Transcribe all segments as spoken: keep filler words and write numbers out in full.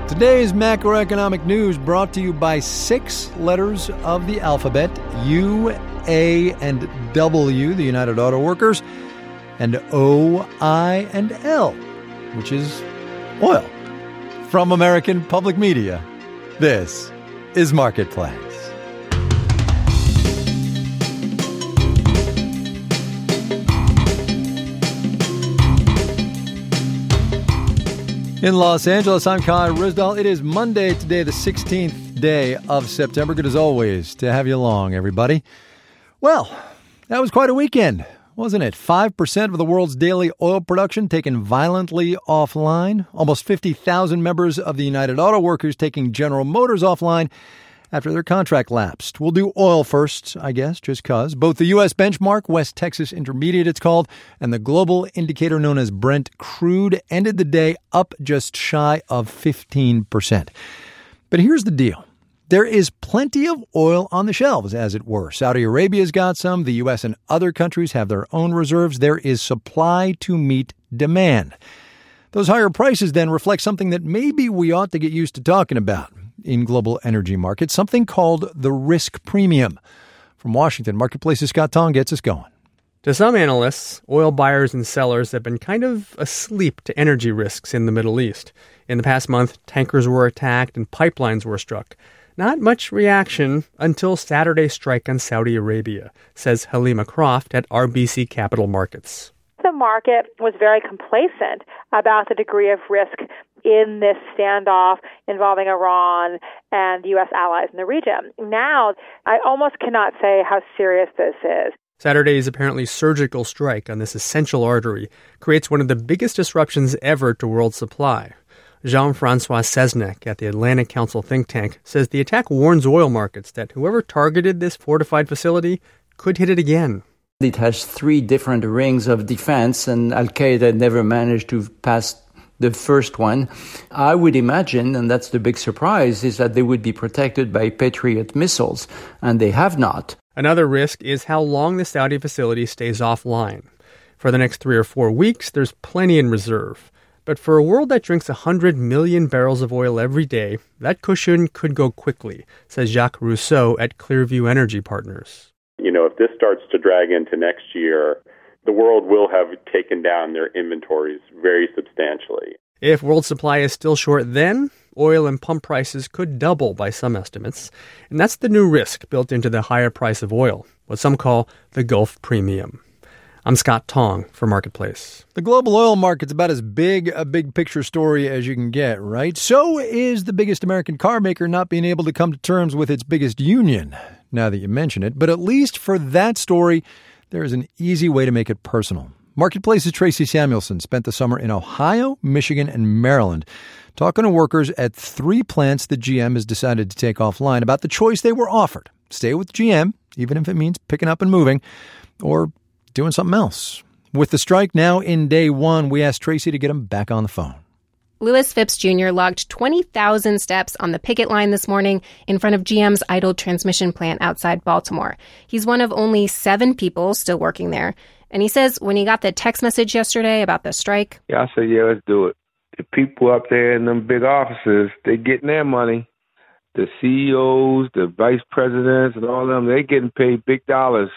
Today's macroeconomic news brought to you by six letters of the alphabet, U, A, and W, the United Auto Workers, and O, I, and L, which is oil. From American Public Media, this is Marketplace. In Los Angeles, I'm Kai Ryssdal. It is Monday today, the sixteenth day of September. Good as always to have you along, everybody. Well, that was quite a weekend, wasn't it? five percent of the world's daily oil production taken violently offline. Almost fifty thousand members of the United Auto Workers taking General Motors offline after their contract lapsed. We'll do oil first, I guess, just cause. Both the U S benchmark, West Texas Intermediate it's called, and the global indicator known as Brent Crude ended the day up just shy of fifteen percent. But here's the deal. There is plenty of oil on the shelves, as it were. Saudi Arabia's got some. The U S and other countries have their own reserves. There is supply to meet demand. Those higher prices then reflect something that maybe we ought to get used to talking about in global energy markets, something called the risk premium. From Washington, Marketplace's Scott Tong gets us going. To some analysts, oil buyers and sellers have been kind of asleep to energy risks in the Middle East. In the past month, tankers were attacked and pipelines were struck. Not much reaction until Saturday's strike on Saudi Arabia, says Halima Croft at R B C Capital Markets. The market was very complacent about the degree of risk in this standoff involving Iran and U S allies in the region. Now, I almost cannot say how serious this is. Saturday's apparently surgical strike on this essential artery creates one of the biggest disruptions ever to world supply. Jean-Francois Sesnek at the Atlantic Council think tank says the attack warns oil markets that whoever targeted this fortified facility could hit it again. It has three different rings of defense, and Al-Qaeda never managed to pass the first one. I would imagine, and that's the big surprise, is that they would be protected by Patriot missiles, and they have not. Another risk is how long the Saudi facility stays offline. For the next three or four weeks, there's plenty in reserve. But for a world that drinks one hundred million barrels of oil every day, that cushion could go quickly, says Jacques Rousseau at Clearview Energy Partners. You know, if this starts to drag into next year, the world will have taken down their inventories very substantially. If world supply is still short then, oil and pump prices could double by some estimates. And that's the new risk built into the higher price of oil, what some call the Gulf Premium. I'm Scott Tong for Marketplace. The global oil market's about as big a big picture story as you can get, right? So is the biggest American car maker not being able to come to terms with its biggest union, now that you mention it. But at least for that story, there is an easy way to make it personal. Marketplace's Tracy Samuelson spent the summer in Ohio, Michigan, and Maryland talking to workers at three plants that G M has decided to take offline about the choice they were offered. Stay with G M, even if it means picking up and moving, or doing something else. With the strike now in day one, we asked Tracy to get him back on the phone. Louis Phipps Junior logged twenty thousand steps on the picket line this morning in front of G M's idled transmission plant outside Baltimore. He's one of only seven people still working there. And he says when he got the text message yesterday about the strike, Yeah, I said, yeah, let's do it. The people up there in them big offices, they getting their money. The C E Os, the vice presidents, and all of them, they getting paid big dollars.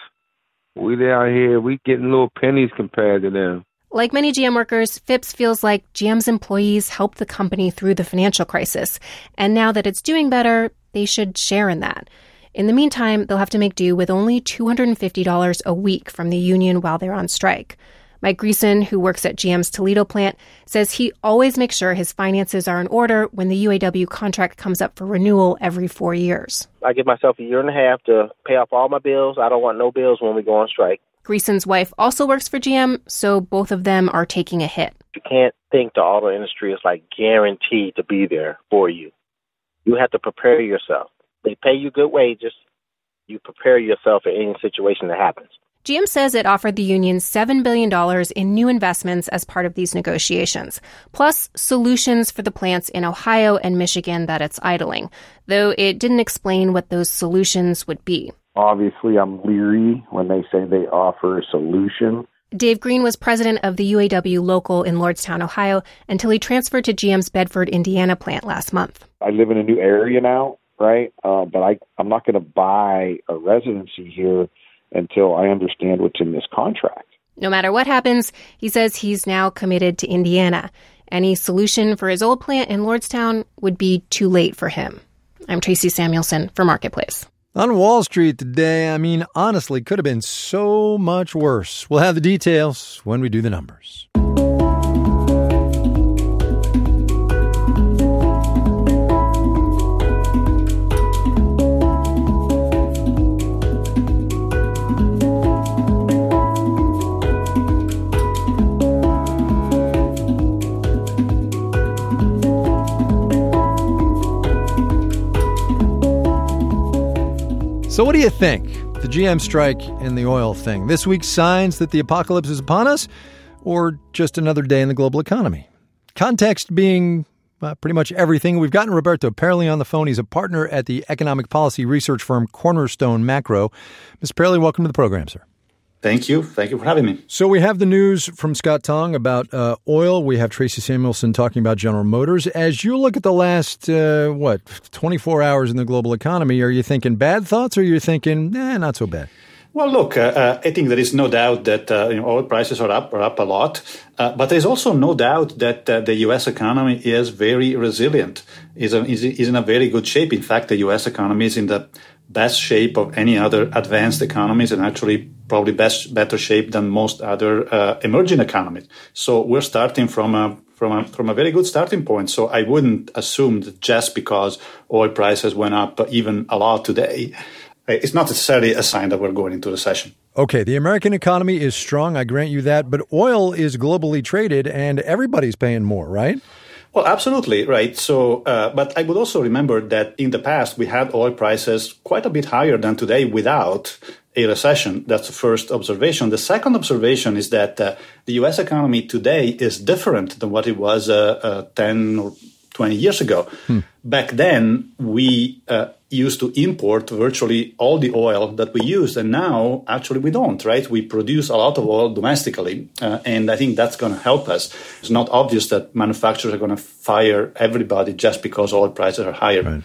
We down here, we getting little pennies compared to them. Like many G M workers, Phipps feels like G M's employees helped the company through the financial crisis. And now that it's doing better, they should share in that. In the meantime, they'll have to make do with only two hundred fifty dollars a week from the union while they're on strike. Mike Greason, who works at G M's Toledo plant, says he always makes sure his finances are in order when the U A W contract comes up for renewal every four years. I give myself a year and a half to pay off all my bills. I don't want no bills when we go on strike. Greason's wife also works for G M, so both of them are taking a hit. You can't think the auto industry is like guaranteed to be there for you. You have to prepare yourself. They pay you good wages. You prepare yourself for any situation that happens. G M says it offered the union seven billion dollars in new investments as part of these negotiations, plus solutions for the plants in Ohio and Michigan that it's idling, though it didn't explain what those solutions would be. Obviously, I'm leery when they say they offer a solution. Dave Green was president of the U A W local in Lordstown, Ohio, until he transferred to G M's Bedford, Indiana plant last month. I live in a new area now, right? Uh, but I, I'm not going to buy a residency here until I understand what's in this contract. No matter what happens, he says he's now committed to Indiana. Any solution for his old plant in Lordstown would be too late for him. I'm Tracy Samuelson for Marketplace. On Wall Street today, I mean, honestly, could have been so much worse. We'll have the details when we do the numbers. So what do you think? The G M strike and the oil thing. This week's signs that the apocalypse is upon us, or just another day in the global economy? Context being uh, pretty much everything. We've gotten Roberto Perli on the phone. He's a partner at the economic policy research firm Cornerstone Macro. Mister Perli, welcome to the program, sir. Thank you. Thank you for having me. So we have the news from Scott Tong about uh, oil. We have Tracy Samuelson talking about General Motors. As you look at the last, uh, what, twenty-four hours in the global economy, are you thinking bad thoughts or are you thinking, eh, not so bad? Well, look, uh, uh, I think there is no doubt that uh, you know, oil prices are up, are up a lot. Uh, but there's also no doubt that uh, the U S economy is very resilient, is, a, is, is in a very good shape. In fact, the U S economy is in the best shape of any other advanced economies and actually probably best better shape than most other uh, emerging economies. So we're starting from a from a from a very good starting point. So I wouldn't assume that just because oil prices went up even a lot today, it's not necessarily a sign that we're going into recession. Okay, the American economy is strong, I grant you that, but oil is globally traded and everybody's paying more, right? Well, absolutely, right. So, uh, but I would also remember that in the past, we had oil prices quite a bit higher than today without a recession. That's the first observation. The second observation is that uh, the U S economy today is different than what it was uh, uh, ten or twenty years ago. Hmm. Back then, we uh, used to import virtually all the oil that we used, and now actually we don't, right? We produce a lot of oil domestically, uh, and I think that's going to help us. It's not obvious that manufacturers are going to fire everybody just because oil prices are higher. Right.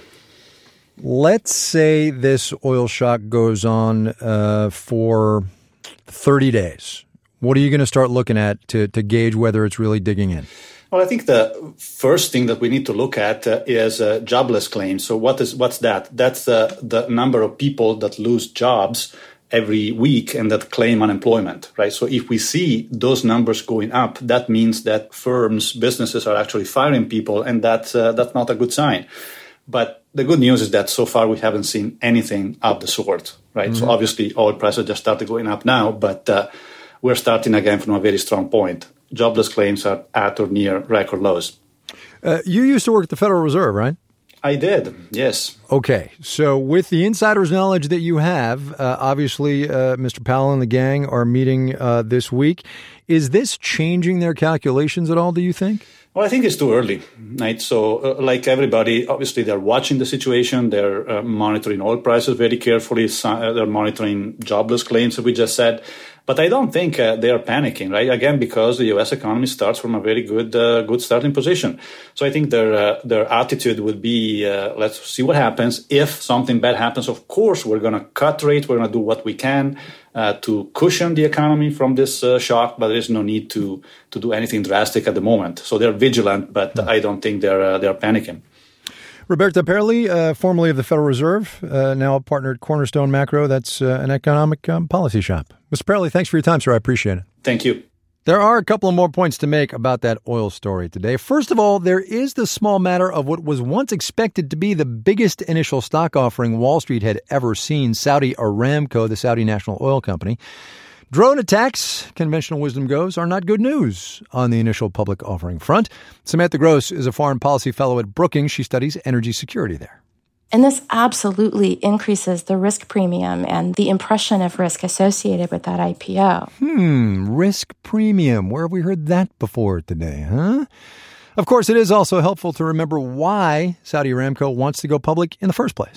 Let's say this oil shock goes on uh, for thirty days. What are you going to start looking at to, to gauge whether it's really digging in? Well, I think the first thing that we need to look at uh, is uh, jobless claims. So what is what's that? That's uh, the number of people that lose jobs every week and that claim unemployment, right? So if we see those numbers going up, that means that firms, businesses are actually firing people, and that's uh, that's not a good sign. But the good news is that so far we haven't seen anything of the sort, right? Mm-hmm. So obviously oil prices just started going up now, but uh, we're starting again from a very strong point. Jobless claims are at or near record lows. Uh, you used to work at the Federal Reserve, right? I did, yes. Okay. So with the insider's knowledge that you have, uh, obviously uh, Mister Powell and the gang are meeting uh, this week. Is this changing their calculations at all, do you think? Well, I think it's too early, right? So uh, like everybody, obviously they're watching the situation. They're uh, monitoring oil prices very carefully. So, they're monitoring jobless claims, as we just said. But I don't think uh, they are panicking, right? Again, because the U S economy starts from a very good, uh, good starting position. So I think their uh, their attitude would be, uh, let's see what happens. If something bad happens, of course, we're going to cut rates. We're going to do what we can uh, to cushion the economy from this uh, shock. But there is no need to to do anything drastic at the moment. So they're vigilant, but mm-hmm. I don't think they're uh, they're panicking. Roberto Perli, uh, formerly of the Federal Reserve, uh, now a partner at Cornerstone Macro. That's uh, an economic um, policy shop. Mister Perli, thanks for your time, sir. I appreciate it. Thank you. There are a couple of more points to make about that oil story today. First of all, there is the small matter of what was once expected to be the biggest initial stock offering Wall Street had ever seen, Saudi Aramco, the Saudi national oil company. Drone attacks, conventional wisdom goes, are not good news on the initial public offering front. Samantha Gross is a foreign policy fellow at Brookings. She studies energy security there. And this absolutely increases the risk premium and the impression of risk associated with that I P O. Hmm, risk premium. Where have we heard that before today, huh? Of course, it is also helpful to remember why Saudi Aramco wants to go public in the first place.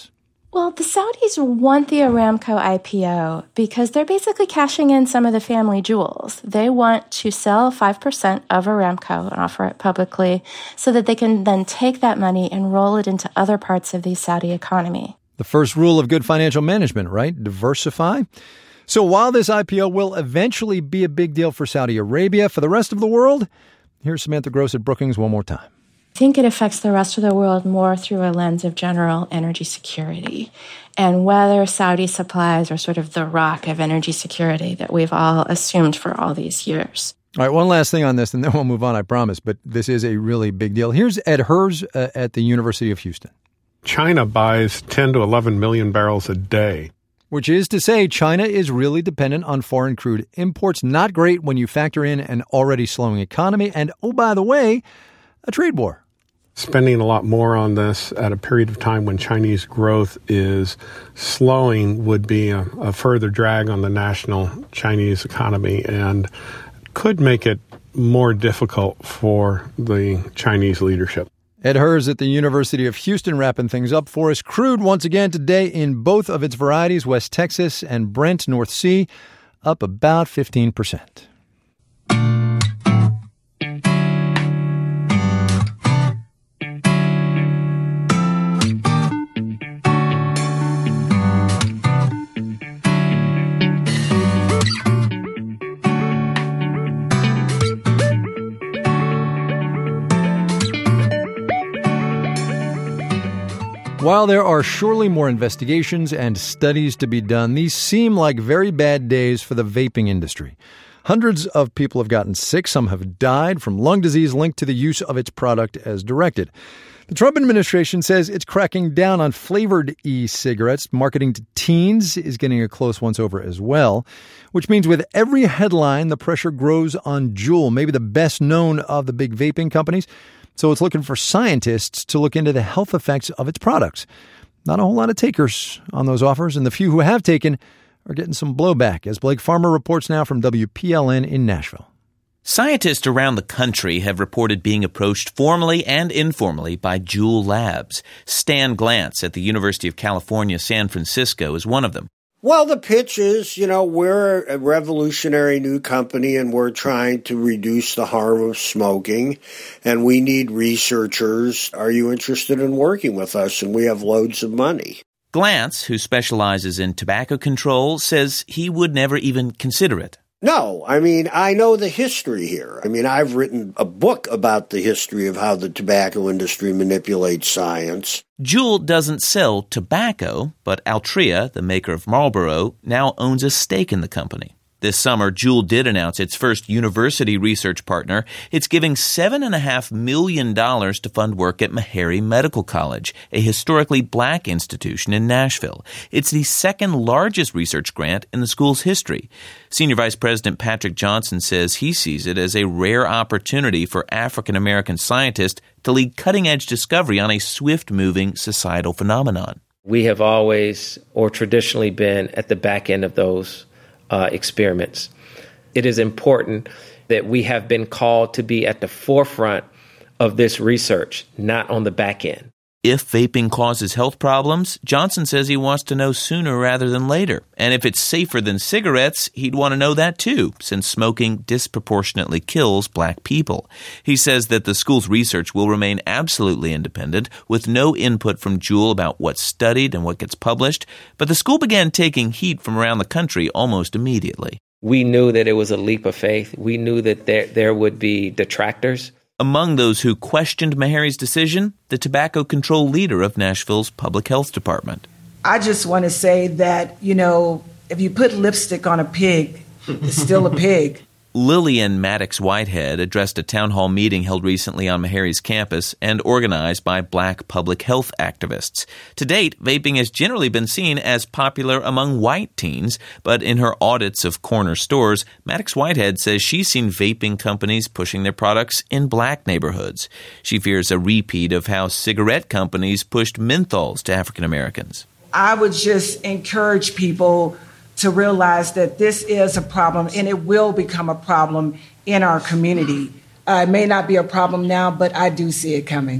Well, the Saudis want the Aramco I P O because they're basically cashing in some of the family jewels. They want to sell five percent of Aramco and offer it publicly so that they can then take that money and roll it into other parts of the Saudi economy. The first rule of good financial management, right? Diversify. So while this I P O will eventually be a big deal for Saudi Arabia, for the rest of the world, here's Samantha Gross at Brookings one more time. I think it affects the rest of the world more through a lens of general energy security and whether Saudi supplies are sort of the rock of energy security that we've all assumed for all these years. All right, one last thing on this, and then we'll move on, I promise, but this is a really big deal. Here's Ed Hers uh, at the University of Houston. China buys ten to eleven million barrels a day. Which is to say China is really dependent on foreign crude imports. Not great when you factor in an already slowing economy. And, oh, by the way, a trade war. Spending a lot more on this at a period of time when Chinese growth is slowing would be a, a further drag on the national Chinese economy and could make it more difficult for the Chinese leadership. Ed Hers at the University of Houston wrapping things up for us. Crude once again today in both of its varieties, West Texas and Brent North Sea, up about fifteen percent. While there are surely more investigations and studies to be done, these seem like very bad days for the vaping industry. Hundreds of people have gotten sick. Some have died from lung disease linked to the use of its product as directed. The Trump administration says it's cracking down on flavored e-cigarettes. Marketing to teens is getting a close once over as well, which means with every headline, the pressure grows on Juul, maybe the best known of the big vaping companies. So it's looking for scientists to look into the health effects of its products. Not a whole lot of takers on those offers, and the few who have taken are getting some blowback, as Blake Farmer reports now from W P L N in Nashville. Scientists around the country have reported being approached formally and informally by Juul Labs. Stan Glantz at the University of California, San Francisco is one of them. Well, the pitch is, you know, we're a revolutionary new company and we're trying to reduce the harm of smoking and we need researchers. Are you interested in working with us? And we have loads of money. Glantz, who specializes in tobacco control, says he would never even consider it. No, I mean, I know the history here. I mean, I've written a book about the history of how the tobacco industry manipulates science. Juul doesn't sell tobacco, but Altria, the maker of Marlboro, now owns a stake in the company. This summer, Juul did announce its first university research partner. It's giving seven point five million dollars to fund work at Meharry Medical College, a historically black institution in Nashville. It's the second largest research grant in the school's history. Senior Vice President Patrick Johnson says he sees it as a rare opportunity for African-American scientists to lead cutting-edge discovery on a swift-moving societal phenomenon. We have always, or traditionally been, at the back end of those Uh, experiments. It is important that we have been called to be at the forefront of this research, not on the back end. If vaping causes health problems, Johnson says he wants to know sooner rather than later. And if it's safer than cigarettes, he'd want to know that too, since smoking disproportionately kills black people. He says that the school's research will remain absolutely independent, with no input from Juul about what's studied and what gets published. But the school began taking heat from around the country almost immediately. We knew that it was a leap of faith. We knew that there, there would be detractors. Among those who questioned Meharry's decision, the tobacco control leader of Nashville's public health department. I just want to say that, you know, if you put lipstick on a pig, it's still a pig. Lillian Maddox-Whitehead addressed a town hall meeting held recently on Meharry's campus and organized by black public health activists. To date, vaping has generally been seen as popular among white teens, but in her audits of corner stores, Maddox-Whitehead says she's seen vaping companies pushing their products in black neighborhoods. She fears a repeat of how cigarette companies pushed menthols to African Americans. I would just encourage people to realize that this is a problem and it will become a problem in our community. Uh, it may not be a problem now, but I do see it coming.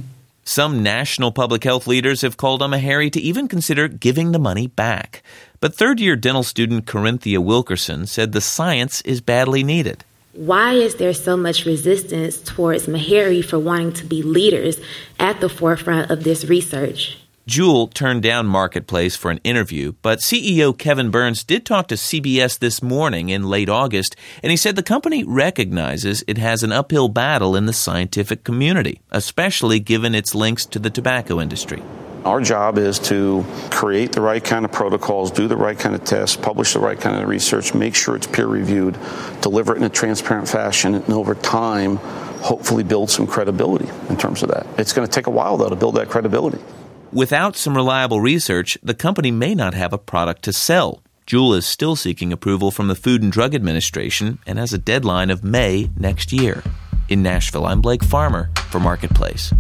Some national public health leaders have called on Meharry to even consider giving the money back. But third-year dental student Corinthia Wilkerson said the science is badly needed. Why is there so much resistance towards Meharry for wanting to be leaders at the forefront of this research? Juul turned down Marketplace for an interview, but C E O Kevin Burns did talk to C B S This Morning in late August, and he said the company recognizes it has an uphill battle in the scientific community, especially given its links to the tobacco industry. Our job is to create the right kind of protocols, do the right kind of tests, publish the right kind of research, make sure it's peer-reviewed, deliver it in a transparent fashion, and over time, hopefully build some credibility in terms of that. It's going to take a while, though, to build that credibility. Without some reliable research, the company may not have a product to sell. Juul is still seeking approval from the Food and Drug Administration and has a deadline of May next year. In Nashville, I'm Blake Farmer for Marketplace.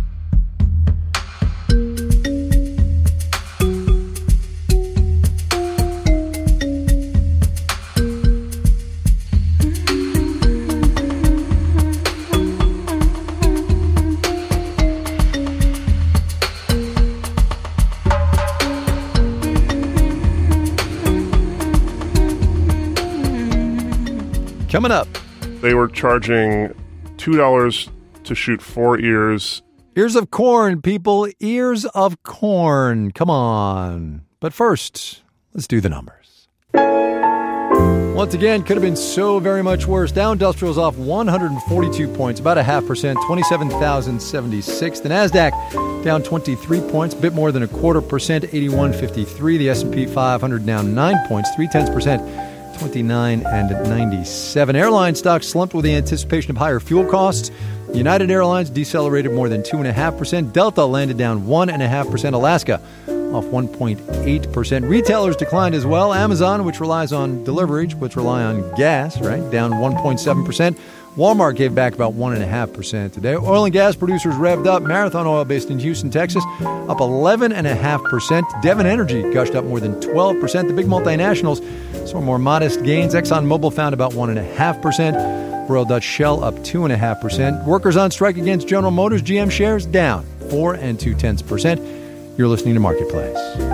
Coming up. They were charging two dollars to shoot four ears. Ears of corn, people. Ears of corn. Come on. But first, let's do the numbers. Once again, could have been so very much worse. Dow Industrial's off one hundred forty-two points, about a half percent, twenty-seven thousand seventy-six. The NASDAQ down twenty-three points, a bit more than a quarter percent, eighty-one fifty-three. The S and P five hundred down nine points, three tenths percent. twenty-nine and ninety-seven. Airline stocks slumped with the anticipation of higher fuel costs. United Airlines decelerated more than two point five percent. Delta landed down one point five percent. Alaska off one point eight percent. Retailers declined as well. Amazon, which relies on deliveries, which rely on gas, right, down one point seven percent. Walmart gave back about one point five percent today. Oil and gas producers revved up. Marathon Oil, based in Houston, Texas, up eleven point five percent. Devon Energy gushed up more than twelve percent. The big multinationals saw more modest gains. ExxonMobil found about one point five percent. Royal Dutch Shell up two point five percent. Workers on strike against General Motors. G M shares down four and two tenths percent. You're listening to Marketplace.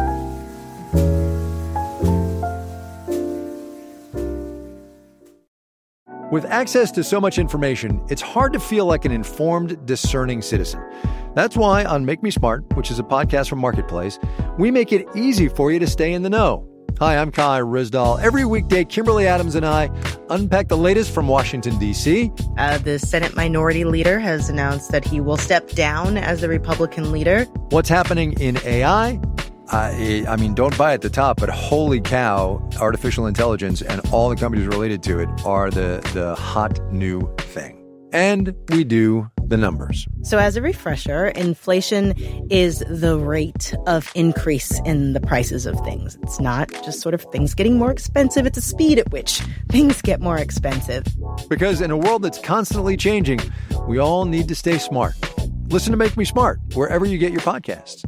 With access to so much information, it's hard to feel like an informed, discerning citizen. That's why on Make Me Smart, which is a podcast from Marketplace, we make it easy for you to stay in the know. Hi, I'm Kai Ryssdal. Every weekday, Kimberly Adams and I unpack the latest from Washington, D C. Uh, the Senate Minority Leader has announced that he will step down as the Republican leader. What's happening in A I? Uh, I mean, don't buy at the top, but holy cow, artificial intelligence and all the companies related to it are the, the hot new thing. And we do the numbers. So as a refresher, inflation is the rate of increase in the prices of things. It's not just sort of things getting more expensive. It's a speed at which things get more expensive. Because in a world that's constantly changing, we all need to stay smart. Listen to Make Me Smart wherever you get your podcasts.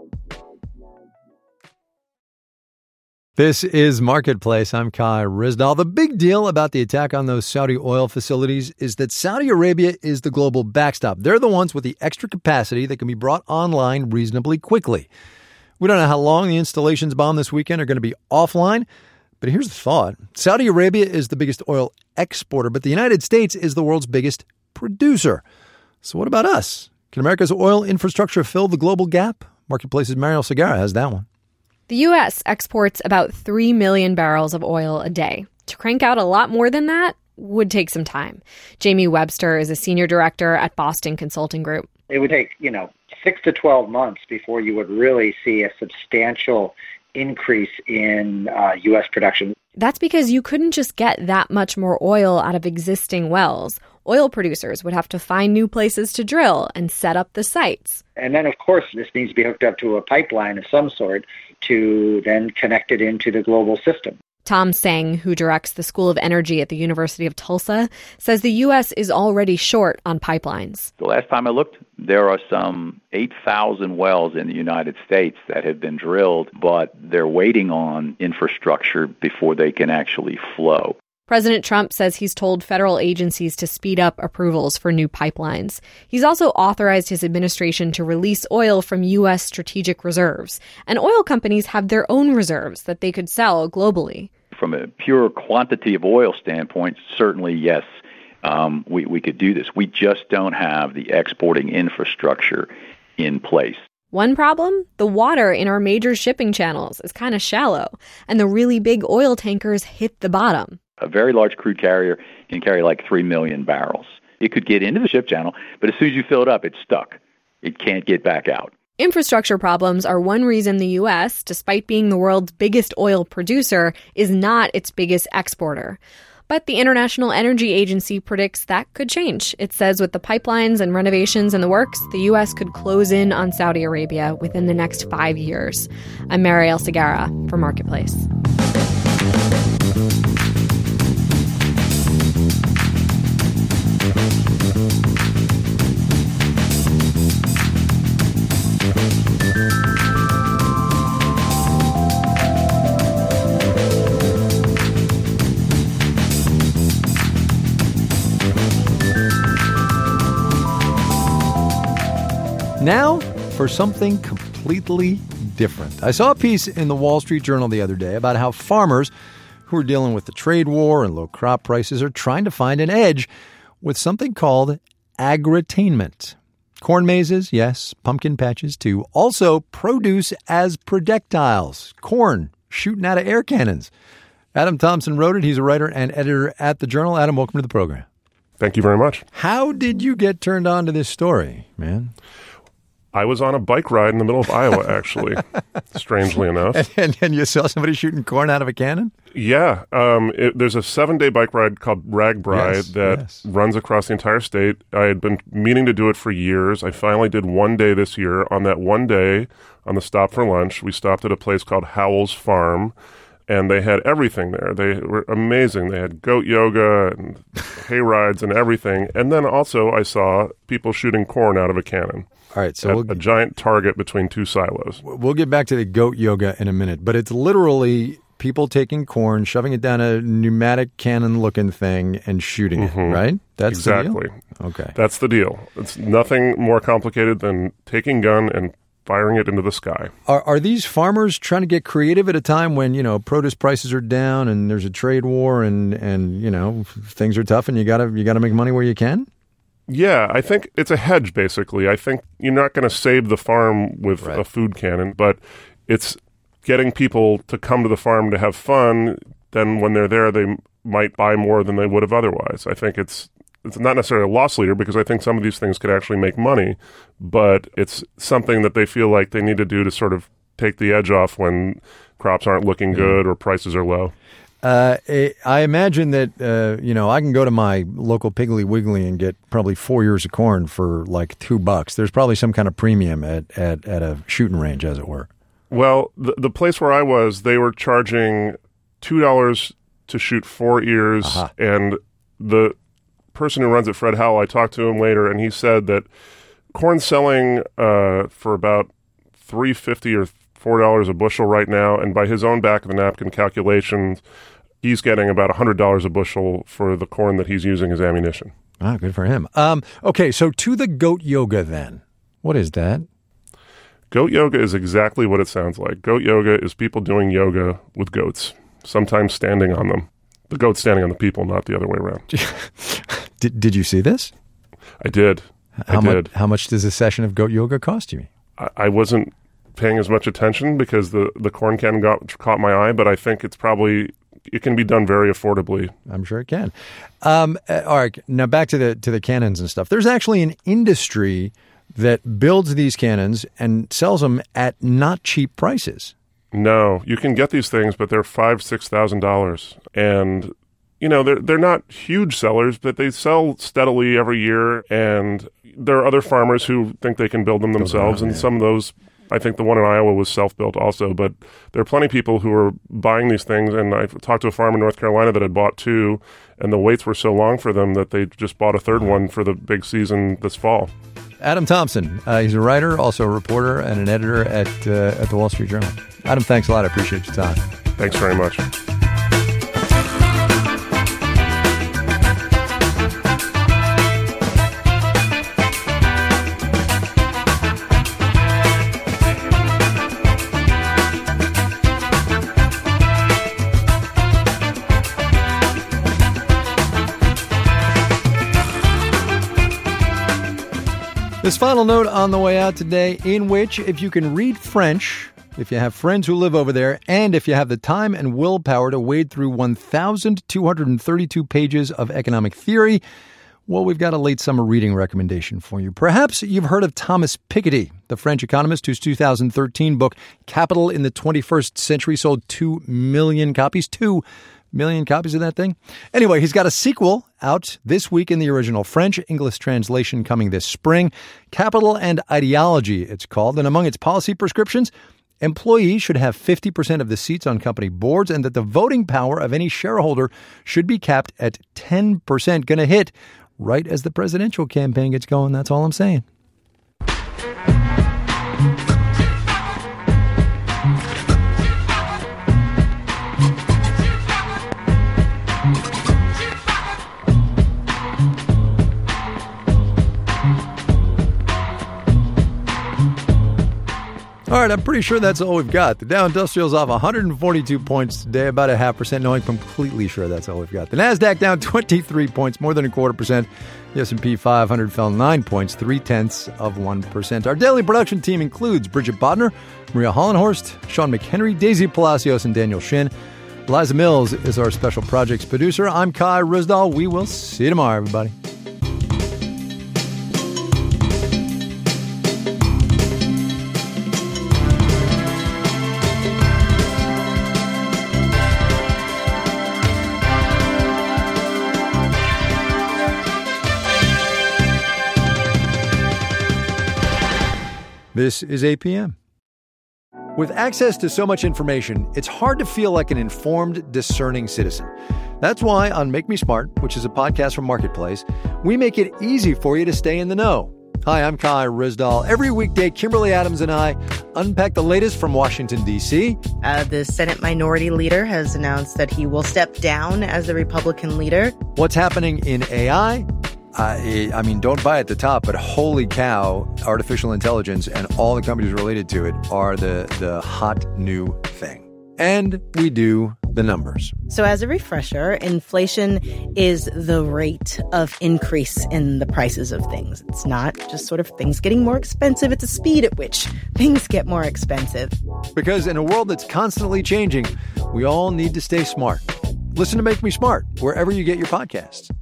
This is Marketplace. I'm Kai Ryssdal. The big deal about the attack on those Saudi oil facilities is that Saudi Arabia is the global backstop. They're the ones with the extra capacity that can be brought online reasonably quickly. We don't know how long the installations bombed this weekend are going to be offline, but here's the thought. Saudi Arabia is the biggest oil exporter, but the United States is the world's biggest producer. So what about us? Can America's oil infrastructure fill the global gap? Marketplace's Mariel Segarra has that one. The U S exports about three million barrels of oil a day. To crank out a lot more than that would take some time. Jamie Webster is a senior director at Boston Consulting Group. It would take, you know, six to twelve months before you would really see a substantial increase in uh, U S production. That's because you couldn't just get that much more oil out of existing wells. Oil producers would have to find new places to drill and set up the sites. And then, of course, this needs to be hooked up to a pipeline of some sort to then connect it into the global system. Tom Tsang, who directs the School of Energy at the University of Tulsa, says the U S is already short on pipelines. The last time I looked, there are some eight thousand wells in the United States that have been drilled, but they're waiting on infrastructure before they can actually flow. President Trump says he's told federal agencies to speed up approvals for new pipelines. He's also authorized his administration to release oil from U S strategic reserves. And oil companies have their own reserves that they could sell globally. From a pure quantity of oil standpoint, certainly, yes, um, we, we could do this. We just don't have the exporting infrastructure in place. One problem? The water in our major shipping channels is kind of shallow, and the really big oil tankers hit the bottom. A very large crude carrier can carry like three million barrels. It could get into the ship channel, but as soon as you fill it up, it's stuck. It can't get back out. Infrastructure problems are one reason the U S, despite being the world's biggest oil producer, is not its biggest exporter. But the International Energy Agency predicts that could change. It says with the pipelines and renovations in the works, the U S could close in on Saudi Arabia within the next five years. I'm Marielle Segarra for Marketplace. Now for something completely different. I saw a piece in the Wall Street Journal the other day about how farmers who are dealing with the trade war and low crop prices are trying to find an edge with something called agritainment. Corn mazes, yes, pumpkin patches too. Also produce as projectiles, corn shooting out of air cannons. Adam Thompson wrote it. He's a writer and editor at the Journal. Adam, welcome to the program. Thank you very much. How did you get turned on to this story, man? I was on a bike ride in the middle of Iowa, actually, strangely enough. And, and, and you saw somebody shooting corn out of a cannon? Yeah. Um, it, there's a seven-day bike ride called RAGBRAI yes, that yes. runs across the entire state. I had been meaning to do it for years. I finally did one day this year. On that one day, on the stop for lunch, we stopped at a place called Howell's Farm, and they had everything there. They were amazing. They had goat yoga and hay rides and everything. And then also I saw people shooting corn out of a cannon. All right, so a, we'll, a giant target between two silos. We'll get back to the goat yoga in a minute, but it's literally people taking corn, shoving it down a pneumatic cannon-looking thing, and shooting mm-hmm. it, right? That's exactly. the deal? Okay. That's the deal. It's nothing more complicated than taking gun and firing it into the sky. Are, are these farmers trying to get creative at a time when, you know, produce prices are down and there's a trade war and, and you know, things are tough and you gotta you gotta make money where you can? Yeah, I think it's a hedge, basically. I think you're not going to save the farm with right. a food cannon, but it's getting people to come to the farm to have fun. Then when they're there, they might buy more than they would have otherwise. I think it's it's not necessarily a loss leader because I think some of these things could actually make money, but it's something that they feel like they need to do to sort of take the edge off when crops aren't looking yeah. good or prices are low. Uh, I imagine that, uh, you know, I can go to my local Piggly Wiggly and get probably four ears of corn for like two bucks. There's probably some kind of premium at, at, at a shooting range, as it were. Well, the, the place where I was, they were charging two dollars to shoot four ears. Uh-huh. And the person who runs it, Fred Howell, I talked to him later, and he said that corn's selling uh, for about three dollars and fifty cents or four dollars a bushel right now. And by his own back-of-the-napkin calculations, he's getting about one hundred dollars a bushel for the corn that he's using as ammunition. Ah, good for him. Um, okay, so to the goat yoga then. What is that? Goat yoga is exactly what it sounds like. Goat yoga is people doing yoga with goats, sometimes standing on them. The goat standing on the people, not the other way around. did, did you see this? I did. How I much, did. How much does a session of goat yoga cost you? I, I wasn't paying as much attention because the, the corn can got caught my eye, but I think it's probably... it can be done very affordably. I'm sure it can. Um, uh, all right, now back to the to the cannons and stuff. There's actually an industry that builds these cannons and sells them at not cheap prices. No, you can get these things, but they're five, six thousand dollars, and you know they're they're not huge sellers, but they sell steadily every year. And there are other farmers who think they can build them themselves, and some of those. I think the one in Iowa was self-built also, but there are plenty of people who are buying these things, and I talked to a farmer in North Carolina that had bought two, and the waits were so long for them that they just bought a third one for the big season this fall. Adam Thompson, uh, he's a writer, also a reporter, and an editor at uh, at the Wall Street Journal. Adam, thanks a lot. I appreciate your time. Thanks very much. This final note on the way out today, in which if you can read French, if you have friends who live over there, and if you have the time and willpower to wade through one thousand two hundred thirty-two pages of economic theory, well, we've got a late summer reading recommendation for you. Perhaps you've heard of Thomas Piketty, the French economist whose two thousand thirteen book, Capital in the twenty-first Century, sold two million copies. Two million copies of that thing. Anyway, he's got a sequel out this week in the original French, English translation coming this spring. Capital and Ideology, it's called. And among its policy prescriptions, employees should have fifty percent of the seats on company boards, and that the voting power of any shareholder should be capped at ten percent. Going to hit right as the presidential campaign gets going. That's all I'm saying. All right, I'm pretty sure that's all we've got. The Dow Industrial's off one hundred forty-two points today, about a half percent. No, I'm completely sure that's all we've got. The Nasdaq down twenty-three points, more than a quarter percent. The S and P five hundred fell nine points, three-tenths of one percent. Our daily production team includes Bridget Bodner, Maria Hollenhorst, Sean McHenry, Daisy Palacios, and Daniel Shin. Liza Mills is our special projects producer. I'm Kai Ryssdal. We will see you tomorrow, everybody. This is A P M. With access to so much information, it's hard to feel like an informed, discerning citizen. That's why on Make Me Smart, which is a podcast from Marketplace, we make it easy for you to stay in the know. Hi, I'm Kai Ryssdal. Every weekday, Kimberly Adams and I unpack the latest from Washington, D C Uh, the Senate Minority Leader has announced that he will step down as the Republican leader. What's happening in A I? I, I mean, don't buy at the top, but holy cow, artificial intelligence and all the companies related to it are the, the hot new thing. And we do the numbers. So as a refresher, inflation is the rate of increase in the prices of things. It's not just sort of things getting more expensive. It's the speed at which things get more expensive. Because in a world that's constantly changing, we all need to stay smart. Listen to Make Me Smart wherever you get your podcasts.